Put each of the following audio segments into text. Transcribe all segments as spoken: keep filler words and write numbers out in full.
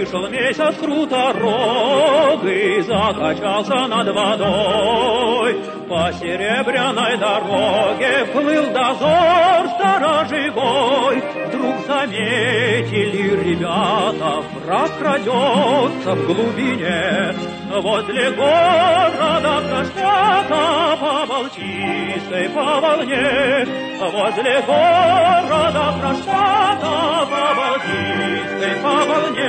Вышел месяц круторогий, закачался над водой. По серебряной дороге плыл дозор сторожевой. Вдруг заметили ребята, враг крадется в глубине. Возле города Кронштадта по Балтийской по волне. Возле города Кронштадта по Балтийской по волне.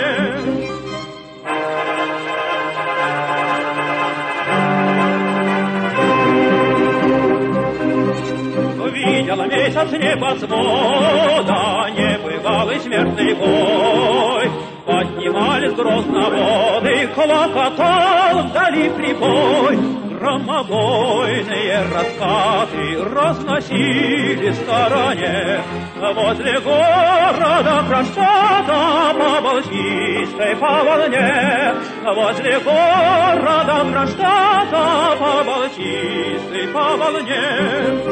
Видел месяц небосвода небывалый смертный бой. Поднимались грозно воды, клокотал вдали прибой. Громобойные раскаты разносили в стороне. Возле города Кронштадта по Балтийской по волне. Возле города Кронштадта по Балтийской по волне.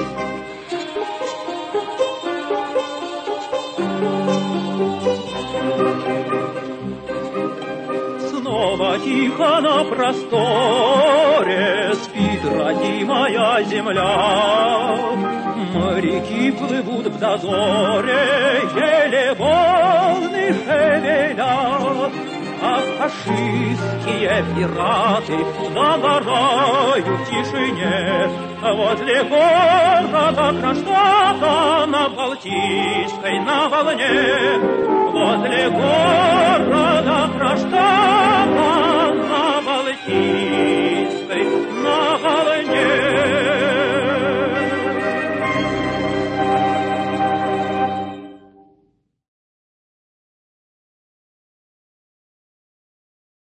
Снова тихо на просторе спит родимая земля. Моряки плывут в дозоре, еле волны шевелят. А фашистские пираты загорают в тишине. Возле города Кронштадта на Балтийской на волне. Возле города Кронштадта на Балтийской.